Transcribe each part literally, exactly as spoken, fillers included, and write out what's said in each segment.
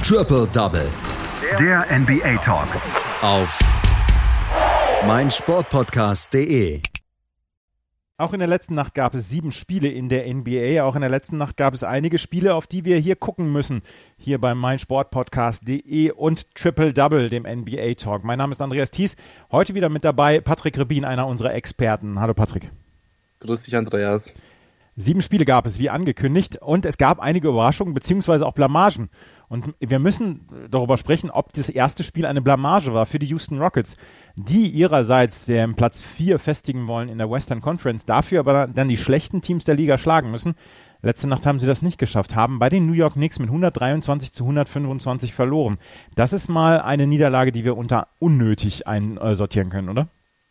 Triple Double. Der N B A Talk. Auf meinsportpodcast punkt de. Auch in der letzten Nacht gab es sieben Spiele in der N B A. Auch in der letzten Nacht gab es einige Spiele, auf die wir hier gucken müssen. Hier beim meinsportpodcast punkt de und Triple Double, dem N B A Talk. Mein Name ist Andreas Thies. Heute wieder mit dabei Patrick Rebin, einer unserer Experten. Hallo Patrick. Grüß dich, Andreas. Sieben Spiele gab es, wie angekündigt, und es gab einige Überraschungen beziehungsweise auch Blamagen. Und wir müssen darüber sprechen, ob das erste Spiel eine Blamage war für die Houston Rockets, die ihrerseits den Platz vier festigen wollen in der Western Conference, dafür aber dann die schlechten Teams der Liga schlagen müssen. Letzte Nacht haben sie das nicht geschafft, haben bei den New York Knicks mit hundertdreiundzwanzig zu hundertfünfundzwanzig verloren. Das ist mal eine Niederlage, die wir unter unnötig einsortieren können, oder?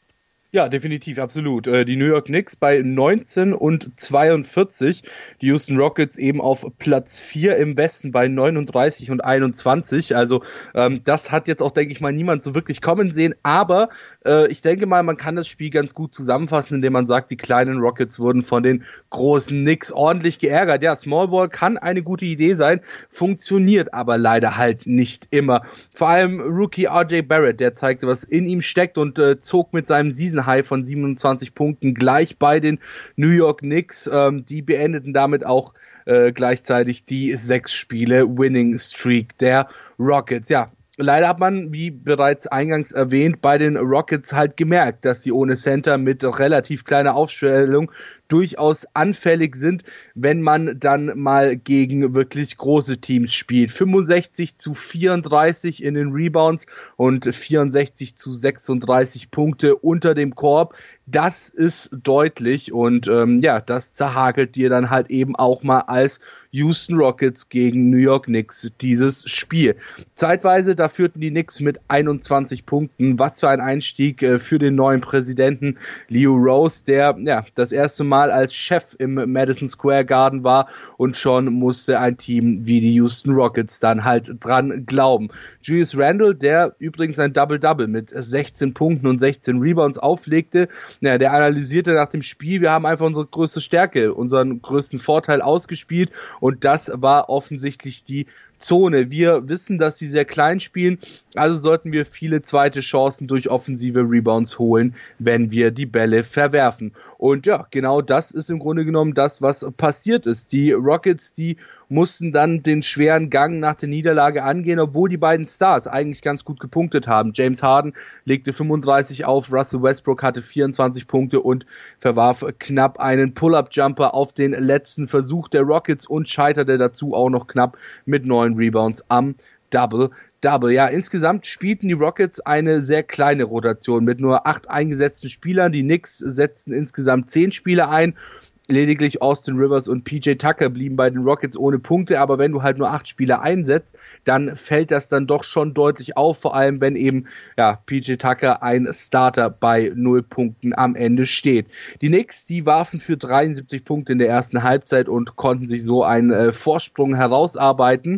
Ja, definitiv, absolut. Die New York Knicks bei neunzehn und zweiundvierzig, die Houston Rockets eben auf Platz vier im Westen bei neununddreißig und einundzwanzig. Also ähm, das hat jetzt auch, denke ich mal, niemand so wirklich kommen sehen. Aber äh, ich denke mal, man kann das Spiel ganz gut zusammenfassen, indem man sagt, die kleinen Rockets wurden von den großen Knicks ordentlich geärgert. Ja, Small Ball kann eine gute Idee sein, funktioniert aber leider halt nicht immer. Vor allem Rookie R J Barrett, der zeigte, was in ihm steckt und äh, zog mit seinem Season High von siebenundzwanzig Punkten gleich bei den New York Knicks. Ähm, die beendeten damit auch äh, gleichzeitig die sechs Spiele Winning Streak der Rockets. Ja, leider hat man, wie bereits eingangs erwähnt, bei den Rockets halt gemerkt, dass sie ohne Center mit relativ kleiner Aufstellung durchaus anfällig sind, wenn man dann mal gegen wirklich große Teams spielt. fünfundsechzig zu vierunddreißig in den Rebounds und vierundsechzig zu sechsunddreißig Punkte unter dem Korb. Das ist deutlich und ähm, ja, das zerhagelt dir dann halt eben auch mal als Houston Rockets gegen New York Knicks dieses Spiel. Zeitweise, da führten die Knicks mit einundzwanzig Punkten. Was für ein Einstieg äh, für den neuen Präsidenten Leo Rose, der ja das erste Mal als Chef im Madison Square Garden war und schon musste ein Team wie die Houston Rockets dann halt dran glauben. Julius Randle, der übrigens ein Double-Double mit sechzehn Punkten und sechzehn Rebounds auflegte, ja, der analysierte nach dem Spiel, wir haben einfach unsere größte Stärke, unseren größten Vorteil ausgespielt und das war offensichtlich die Zone. Wir wissen, dass sie sehr klein spielen, also sollten wir viele zweite Chancen durch offensive Rebounds holen, wenn wir die Bälle verwerfen. Und ja, genau das ist im Grunde genommen das, was passiert ist. Die Rockets, die mussten dann den schweren Gang nach der Niederlage angehen, obwohl die beiden Stars eigentlich ganz gut gepunktet haben. James Harden legte fünfunddreißig auf, Russell Westbrook hatte vierundzwanzig Punkte und verwarf knapp einen Pull-Up-Jumper auf den letzten Versuch der Rockets und scheiterte dazu auch noch knapp mit neun Rebounds am Double-Double. Ja, insgesamt spielten die Rockets eine sehr kleine Rotation mit nur acht eingesetzten Spielern. Die Knicks setzten insgesamt zehn Spieler ein. Lediglich Austin Rivers und P J Tucker blieben bei den Rockets ohne Punkte, aber wenn du halt nur acht Spieler einsetzt, dann fällt das dann doch schon deutlich auf, vor allem wenn eben ja P J Tucker ein Starter bei null Punkten am Ende steht. Die Knicks, die warfen für dreiundsiebzig Punkte in der ersten Halbzeit und konnten sich so einen äh, Vorsprung herausarbeiten.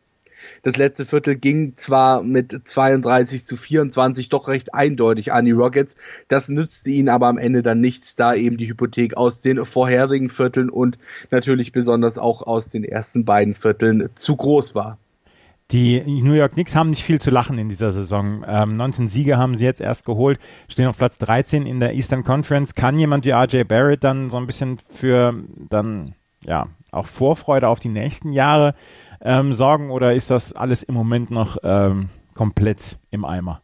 Das letzte Viertel ging zwar mit zweiunddreißig zu vierundzwanzig doch recht eindeutig an die Rockets, das nützte ihnen aber am Ende dann nichts, da eben die Hypothek aus den vorherigen Vierteln und natürlich besonders auch aus den ersten beiden Vierteln zu groß war. Die New York Knicks haben nicht viel zu lachen in dieser Saison. Ähm, neunzehn Siege haben sie jetzt erst geholt, stehen auf Platz dreizehn in der Eastern Conference. Kann jemand wie R J Barrett dann so ein bisschen für dann ja auch Vorfreude auf die nächsten Jahre Ähm, sorgen oder ist das alles im Moment noch ähm, komplett im Eimer?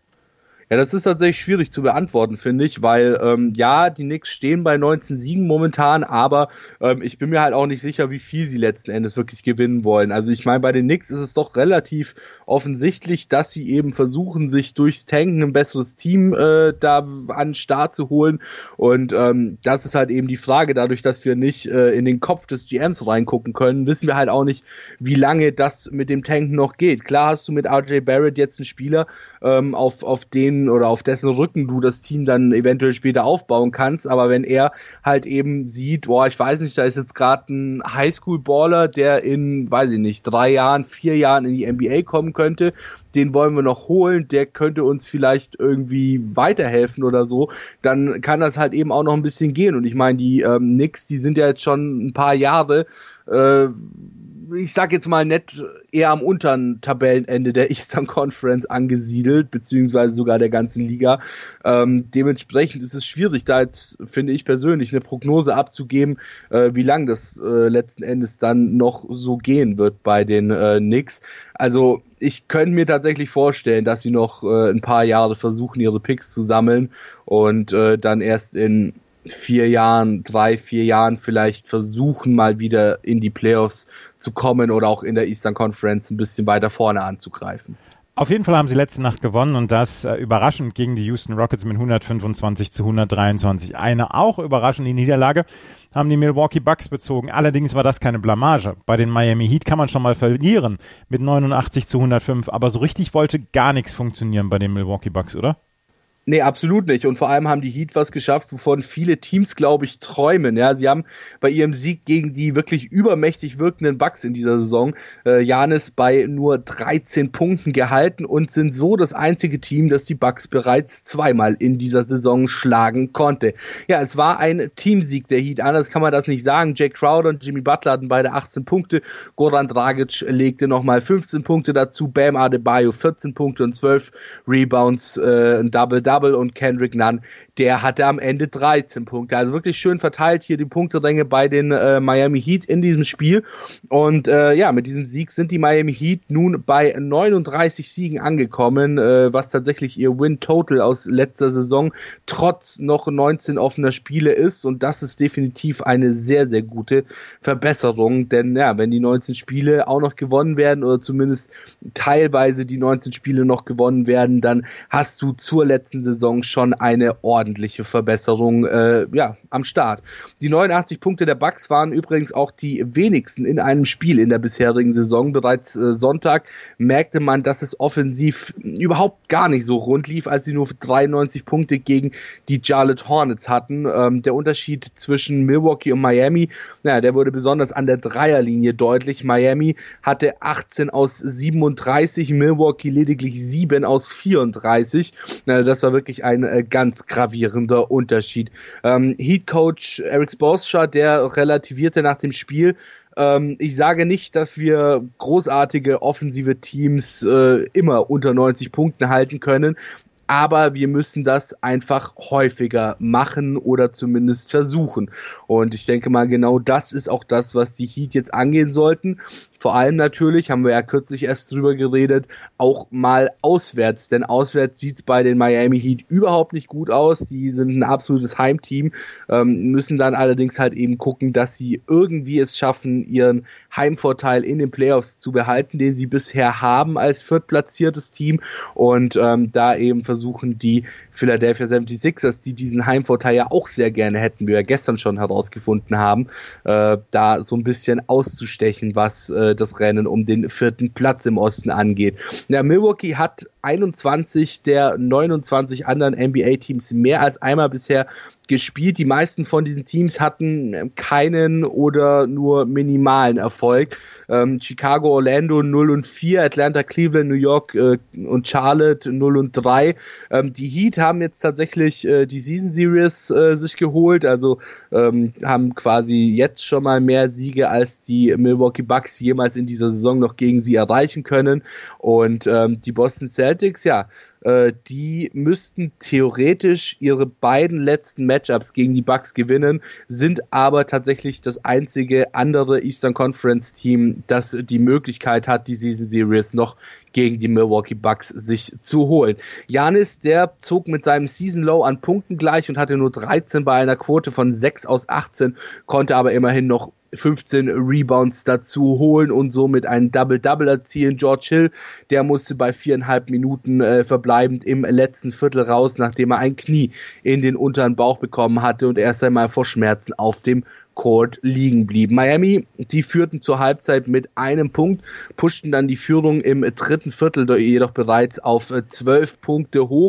Ja, das ist tatsächlich schwierig zu beantworten, finde ich, weil ähm, ja, die Knicks stehen bei neunzehn Siegen momentan, aber ähm, ich bin mir halt auch nicht sicher, wie viel sie letzten Endes wirklich gewinnen wollen. Also ich meine, bei den Knicks ist es doch relativ offensichtlich, dass sie eben versuchen, sich durchs Tanken ein besseres Team äh, da an den Start zu holen und ähm, das ist halt eben die Frage, dadurch, dass wir nicht äh, in den Kopf des G Ms reingucken können, wissen wir halt auch nicht, wie lange das mit dem Tanken noch geht. Klar hast du mit R J Barrett jetzt einen Spieler, ähm, auf, auf den oder auf dessen Rücken du das Team dann eventuell später aufbauen kannst, aber wenn er halt eben sieht, boah, ich weiß nicht, da ist jetzt gerade ein Highschool-Baller, der in, weiß ich nicht, drei Jahren, vier Jahren in die N B A kommen könnte, den wollen wir noch holen, der könnte uns vielleicht irgendwie weiterhelfen oder so, dann kann das halt eben auch noch ein bisschen gehen und ich meine, die ähm, Knicks, die sind ja jetzt schon ein paar Jahre äh, ich sag jetzt mal nett, eher am unteren Tabellenende der Eastern Conference angesiedelt, beziehungsweise sogar der ganzen Liga. Ähm, dementsprechend ist es schwierig, da jetzt, finde ich persönlich, eine Prognose abzugeben, äh, wie lang das äh, letzten Endes dann noch so gehen wird bei den äh, Knicks. Also ich könnte mir tatsächlich vorstellen, dass sie noch äh, ein paar Jahre versuchen, ihre Picks zu sammeln und äh, dann erst in vier Jahren, drei, vier Jahren vielleicht versuchen, mal wieder in die Playoffs zu kommen oder auch in der Eastern Conference ein bisschen weiter vorne anzugreifen. Auf jeden Fall haben sie letzte Nacht gewonnen und das äh, überraschend gegen die Houston Rockets mit hundertfünfundzwanzig zu hundertdreiundzwanzig. Eine auch überraschende Niederlage haben die Milwaukee Bucks bezogen. Allerdings war das keine Blamage. Bei den Miami Heat kann man schon mal verlieren mit neunundachtzig zu hundertfünf, aber so richtig wollte gar nichts funktionieren bei den Milwaukee Bucks, oder? Nee, absolut nicht. Und vor allem haben die Heat was geschafft, wovon viele Teams, glaube ich, träumen. Ja, sie haben bei ihrem Sieg gegen die wirklich übermächtig wirkenden Bucks in dieser Saison Giannis äh, bei nur dreizehn Punkten gehalten und sind so das einzige Team, das die Bucks bereits zweimal in dieser Saison schlagen konnte. Ja, es war ein Teamsieg der Heat. Anders kann man das nicht sagen. Jay Crowder und Jimmy Butler hatten beide achtzehn Punkte. Goran Dragic legte nochmal fünfzehn Punkte dazu. Bam Adebayo vierzehn Punkte und zwölf Rebounds, äh, ein Double-Double. Und Kendrick Nunn, der hatte am Ende dreizehn Punkte. Also wirklich schön verteilt hier die Punkteränge bei den äh, Miami Heat in diesem Spiel. Und äh, ja, mit diesem Sieg sind die Miami Heat nun bei neununddreißig Siegen angekommen, äh, was tatsächlich ihr Win-Total aus letzter Saison trotz noch neunzehn offener Spiele ist. Und das ist definitiv eine sehr, sehr gute Verbesserung. Denn ja, wenn die neunzehn Spiele auch noch gewonnen werden oder zumindest teilweise die neunzehn Spiele noch gewonnen werden, dann hast du zur letzten Saison schon eine ordentliche Verbesserung äh, ja, am Start. Die neunundachtzig Punkte der Bucks waren übrigens auch die wenigsten in einem Spiel in der bisherigen Saison. Bereits äh, Sonntag merkte man, dass es offensiv überhaupt gar nicht so rund lief, als sie nur dreiundneunzig Punkte gegen die Charlotte Hornets hatten. Ähm, der Unterschied zwischen Milwaukee und Miami, naja, der wurde besonders an der Dreierlinie deutlich. Miami hatte achtzehn aus siebenunddreißig, Milwaukee lediglich sieben aus vierunddreißig. Na, das war wirklich ein äh, ganz gravierender Unterschied. Ähm, Heat-Coach Erik Spoelstra, der relativierte nach dem Spiel: ähm, ich sage nicht, dass wir großartige offensive Teams äh, immer unter neunzig Punkten halten können, aber wir müssen das einfach häufiger machen oder zumindest versuchen. Und ich denke mal, genau das ist auch das, was die Heat jetzt angehen sollten. Vor allem natürlich, haben wir ja kürzlich erst drüber geredet, auch mal auswärts. Denn auswärts sieht es bei den Miami Heat überhaupt nicht gut aus. Die sind ein absolutes Heimteam, ähm, müssen dann allerdings halt eben gucken, dass sie irgendwie es schaffen, ihren Heimvorteil in den Playoffs zu behalten, den sie bisher haben als viertplatziertes Team. Und ähm, da eben versuchen die Philadelphia seventy-sixers, die diesen Heimvorteil ja auch sehr gerne hätten, wie wir gestern schon herausgefunden haben, äh, da so ein bisschen auszustechen, was äh, das Rennen um den vierten Platz im Osten angeht. Ja, Milwaukee hat einundzwanzig der neunundzwanzig anderen N B A-Teams mehr als einmal bisher gespielt. Die meisten von diesen Teams hatten keinen oder nur minimalen Erfolg. Ähm, Chicago, Orlando null und vier, Atlanta, Cleveland, New York äh, und Charlotte null und drei. Ähm, die Heat haben jetzt tatsächlich äh, die Season Series äh, sich geholt, also ähm, haben quasi jetzt schon mal mehr Siege als die Milwaukee Bucks jemals in dieser Saison noch gegen sie erreichen können. Und ähm, die Boston Celtics, ja, die müssten theoretisch ihre beiden letzten Matchups gegen die Bucks gewinnen, sind aber tatsächlich das einzige andere Eastern Conference Team, das die Möglichkeit hat, die Season Series noch gegen die Milwaukee Bucks sich zu holen. Giannis, der zog mit seinem Season Low an Punkten gleich und hatte nur dreizehn bei einer Quote von sechs aus achtzehn, konnte aber immerhin noch fünfzehn Rebounds dazu holen und somit einen Double-Double erzielen. George Hill, der musste bei viereinhalb Minuten äh, verbleibend im letzten Viertel raus, nachdem er ein Knie in den unteren Bauch bekommen hatte und erst einmal vor Schmerzen auf dem Court liegen blieb. Miami, die führten zur Halbzeit mit einem Punkt, pushten dann die Führung im dritten Viertel jedoch bereits auf zwölf Punkte hoch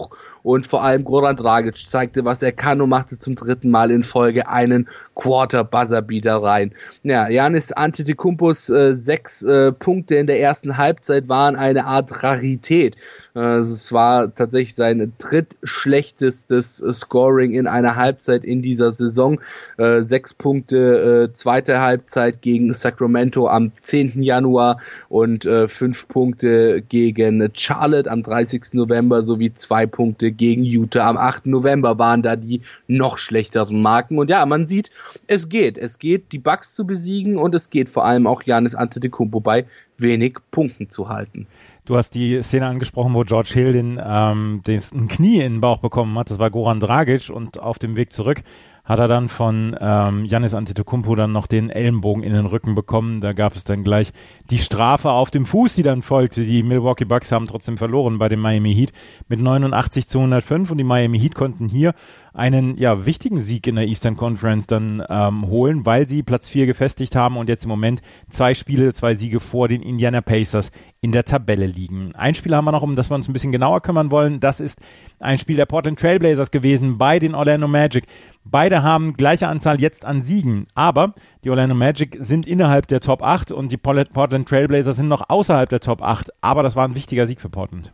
und vor allem Goran Dragic zeigte, was er kann und machte zum dritten Mal in Folge einen Quarter-Buzzer-Beater rein. Ja, Giannis Antetokounmpos äh, sechs äh, Punkte in der ersten Halbzeit waren eine Art Rarität. Es war tatsächlich sein drittschlechtestes Scoring in einer Halbzeit in dieser Saison. Äh, sechs Punkte, äh, zweite Halbzeit gegen Sacramento am zehnten Januar und äh, fünf Punkte gegen Charlotte am dreißigsten November sowie zwei Punkte gegen Utah am achten November waren da die noch schlechteren Marken. Und ja, man sieht, es geht. Es geht, die Bucks zu besiegen und es geht vor allem auch Giannis Antetokounmpo bei wenig Punkten zu halten. Du hast die Szene angesprochen, wo George Hill den, ähm, den ein Knie in den Bauch bekommen hat. Das war Goran Dragic und auf dem Weg zurück hat er dann von ähm, Giannis Antetokounmpo dann noch den Ellenbogen in den Rücken bekommen. Da gab es dann gleich die Strafe auf dem Fuß, die dann folgte. Die Milwaukee Bucks haben trotzdem verloren bei dem Miami Heat mit neunundachtzig zu hundertfünf und die Miami Heat konnten hier einen ja wichtigen Sieg in der Eastern Conference dann ähm, holen, weil sie Platz vier gefestigt haben und jetzt im Moment zwei Spiele, zwei Siege vor den Indiana Pacers in der Tabelle liegen. Ein Spiel haben wir noch, um das wir uns ein bisschen genauer kümmern wollen. Das ist ein Spiel der Portland Trail Blazers gewesen bei den Orlando Magic. Beide haben gleiche Anzahl jetzt an Siegen, aber die Orlando Magic sind innerhalb der Top acht und die Portland Trail Blazers sind noch außerhalb der Top acht, aber das war ein wichtiger Sieg für Portland.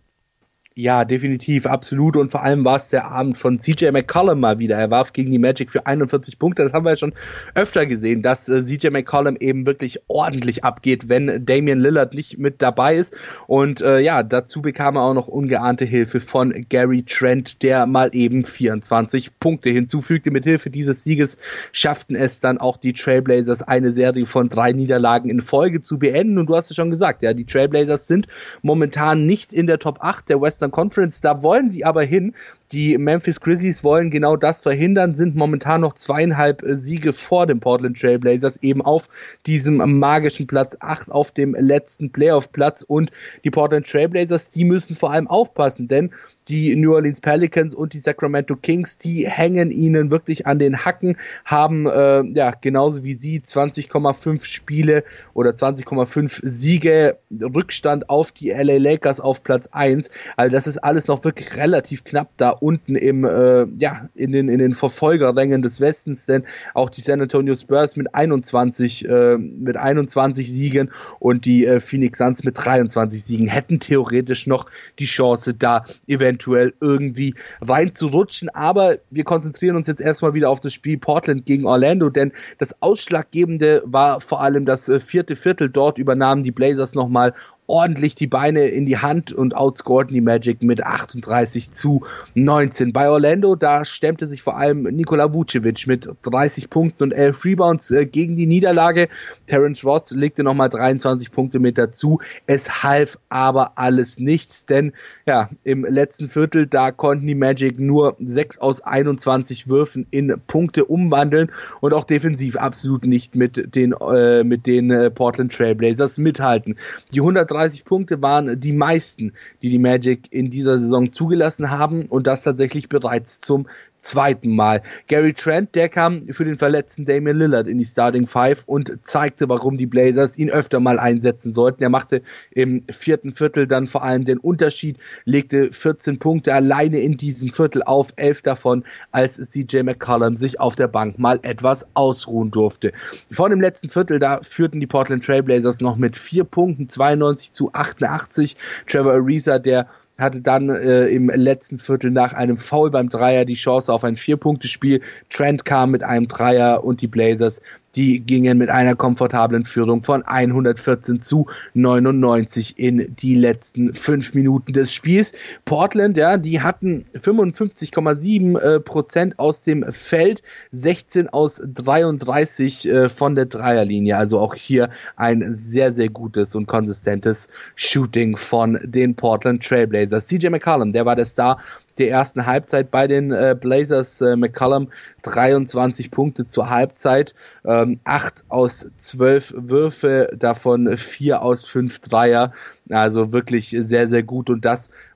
Ja, definitiv, absolut. Und vor allem war es der Abend von C J McCollum mal wieder. Er warf gegen die Magic für einundvierzig Punkte. Das haben wir ja schon öfter gesehen, dass äh, C J McCollum eben wirklich ordentlich abgeht, wenn Damian Lillard nicht mit dabei ist. Und äh, ja, dazu bekam er auch noch ungeahnte Hilfe von Gary Trent, der mal eben vierundzwanzig Punkte hinzufügte. Mit Hilfe dieses Sieges schafften es dann auch die Trailblazers, eine Serie von drei Niederlagen in Folge zu beenden. Und du hast es schon gesagt, ja, die Trailblazers sind momentan nicht in der Top acht der Western Conference, da wollen sie aber hin. Die Memphis Grizzlies wollen genau das verhindern, sind momentan noch zweieinhalb Siege vor den Portland Trail Blazers, eben auf diesem magischen Platz acht, auf dem letzten Playoff-Platz. Und die Portland Trail Blazers, die müssen vor allem aufpassen, denn die New Orleans Pelicans und die Sacramento Kings, die hängen ihnen wirklich an den Hacken, haben äh, ja genauso wie sie zwanzig Komma fünf Spiele oder zwanzig Komma fünf Siege Rückstand auf die L A Lakers auf Platz eins. Also das ist alles noch wirklich relativ knapp da unten im äh, ja in den in den Verfolgerrängen des Westens, denn auch die San Antonio Spurs mit einundzwanzig äh, mit einundzwanzig Siegen und die äh, Phoenix Suns mit dreiundzwanzig Siegen hätten theoretisch noch die Chance, da eventuell irgendwie reinzurutschen. Aber wir konzentrieren uns jetzt erstmal wieder auf das Spiel Portland gegen Orlando, denn das Ausschlaggebende war vor allem das äh, vierte Viertel. Dort übernahmen die Blazers nochmal ordentlich die Beine in die Hand und outscorten die Magic mit achtunddreißig zu neunzehn. Bei Orlando, da stemmte sich vor allem Nikola Vucevic mit dreißig Punkten und elf Rebounds äh, gegen die Niederlage. Terrence Ross legte nochmal dreiundzwanzig Punkte mit dazu. Es half aber alles nichts, denn ja, im letzten Viertel, da konnten die Magic nur sechs aus einundzwanzig Würfen in Punkte umwandeln und auch defensiv absolut nicht mit den, äh, mit den äh, Portland Trail Blazers mithalten. Die hundertdreißig Punkte waren die meisten, die die Magic in dieser Saison zugelassen haben und das tatsächlich bereits zum zweiten Mal. Gary Trent, der kam für den verletzten Damian Lillard in die Starting Five und zeigte, warum die Blazers ihn öfter mal einsetzen sollten. Er machte im vierten Viertel dann vor allem den Unterschied, legte vierzehn Punkte alleine in diesem Viertel auf, elf davon, als C J McCollum sich auf der Bank mal etwas ausruhen durfte. Vor dem letzten Viertel, da führten die Portland Trail Blazers noch mit vier Punkten, zweiundneunzig zu achtundachtzig. Trevor Ariza, der hatte dann äh, im letzten Viertel nach einem Foul beim Dreier die Chance auf ein Vier-Punkte-Spiel. Trent kam mit einem Dreier und die Blazers, die gingen mit einer komfortablen Führung von hundertvierzehn zu neunundneunzig in die letzten fünf Minuten des Spiels. Portland, ja, die hatten fünfundfünfzig Komma sieben Prozent aus dem Feld, sechzehn aus dreiunddreißig äh, von der Dreierlinie. Also auch hier ein sehr, sehr gutes und konsistentes Shooting von den Portland Trail Blazers. C J McCollum, der war der Star der ersten Halbzeit bei den äh, Blazers. äh, McCollum dreiundzwanzig Punkte zur Halbzeit, ähm, acht aus zwölf Würfe, davon vier aus fünf Dreier, also wirklich sehr, sehr gut und das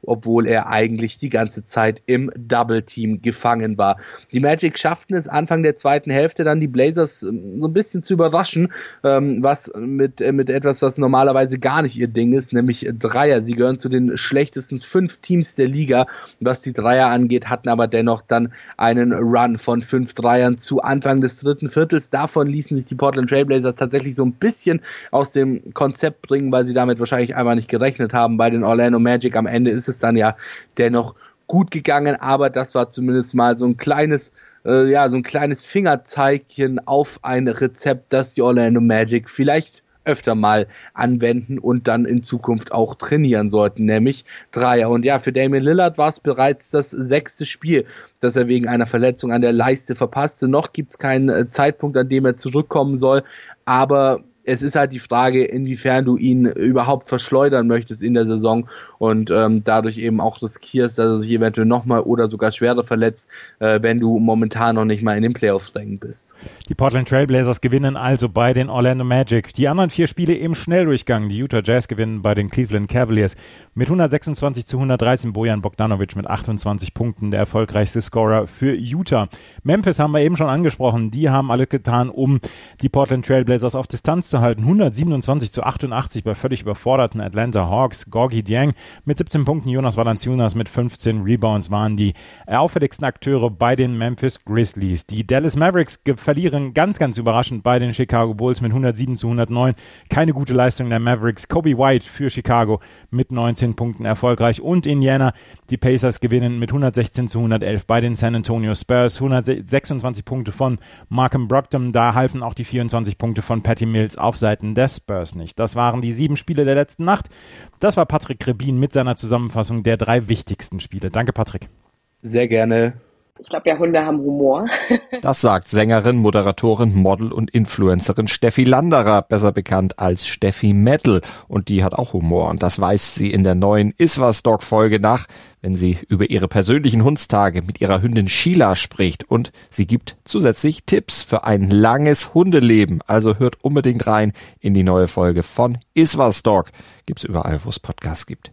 obwohl er eigentlich die ganze Zeit im Double-Team gefangen war. Die Magic schafften es Anfang der zweiten Hälfte dann die Blazers so ein bisschen zu überraschen, was mit, mit etwas, was normalerweise gar nicht ihr Ding ist, nämlich Dreier. Sie gehören zu den schlechtesten fünf Teams der Liga, was die Dreier angeht, hatten aber dennoch dann einen Run von fünf Dreiern zu Anfang des dritten Viertels. Davon ließen sich die Portland Trail Blazers tatsächlich so ein bisschen aus dem Konzept bringen, weil sie damit wahrscheinlich einmal nicht gerechnet haben. Bei den Orlando Magic am Ende ist es dann ja dennoch gut gegangen, aber das war zumindest mal so ein kleines, äh, ja, so ein kleines Fingerzeigchen auf ein Rezept, das die Orlando Magic vielleicht öfter mal anwenden und dann in Zukunft auch trainieren sollten, nämlich Dreier. Und ja, für Damian Lillard war es bereits das sechste Spiel, das er wegen einer Verletzung an der Leiste verpasste. Noch gibt es keinen Zeitpunkt, an dem er zurückkommen soll, aber es ist halt die Frage, inwiefern du ihn überhaupt verschleudern möchtest in der Saison und ähm, dadurch eben auch riskierst, dass er sich eventuell nochmal oder sogar schwerer verletzt, äh, wenn du momentan noch nicht mal in den Playoffs-Rängen bist. Die Portland Trail Blazers gewinnen also bei den Orlando Magic. Die anderen vier Spiele im Schnelldurchgang. Die Utah Jazz gewinnen bei den Cleveland Cavaliers mit hundertsechsundzwanzig zu hundertdreizehn. Bojan Bogdanovic mit achtundzwanzig Punkten, der erfolgreichste Scorer für Utah. Memphis haben wir eben schon angesprochen. Die haben alles getan, um die Portland Trail Blazers auf Distanz zu halten. hundertsiebenundzwanzig zu achtundachtzig bei völlig überforderten Atlanta Hawks. Gorgui Dieng mit siebzehn Punkten, Jonas Valanciunas mit fünfzehn Rebounds waren die auffälligsten Akteure bei den Memphis Grizzlies. Die Dallas Mavericks verlieren ganz, ganz überraschend bei den Chicago Bulls mit hundertsieben zu hundertneun. Keine gute Leistung der Mavericks. Kobe White für Chicago mit neunzehn Punkten erfolgreich. Und Indiana, die Pacers gewinnen mit hundertsechzehn zu hundertelf bei den San Antonio Spurs. hundertsechsundzwanzig Punkte von Malcolm Brogdon. Da halfen auch die vierundzwanzig Punkte von Patty Mills auf Seiten der Spurs nicht. Das waren die sieben Spiele der letzten Nacht. Das war Patrick Rebin mit seiner Zusammenfassung der drei wichtigsten Spiele. Danke, Patrick. Sehr gerne. Ich glaube, ja, Hunde haben Humor. Das sagt Sängerin, Moderatorin, Model und Influencerin Steffi Landerer, besser bekannt als Steffi Metal. Und die hat auch Humor. Und das weist sie in der neuen Iswas-Dog-Folge nach, wenn sie über ihre persönlichen Hundstage mit ihrer Hündin Sheila spricht. Und sie gibt zusätzlich Tipps für ein langes Hundeleben. Also hört unbedingt rein in die neue Folge von Iswas-Dog. Gibt's überall, wo es Podcasts gibt.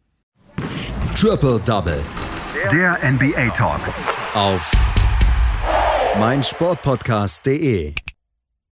Triple Double. Der N B A Talk. Auf meinsportpodcast punkt de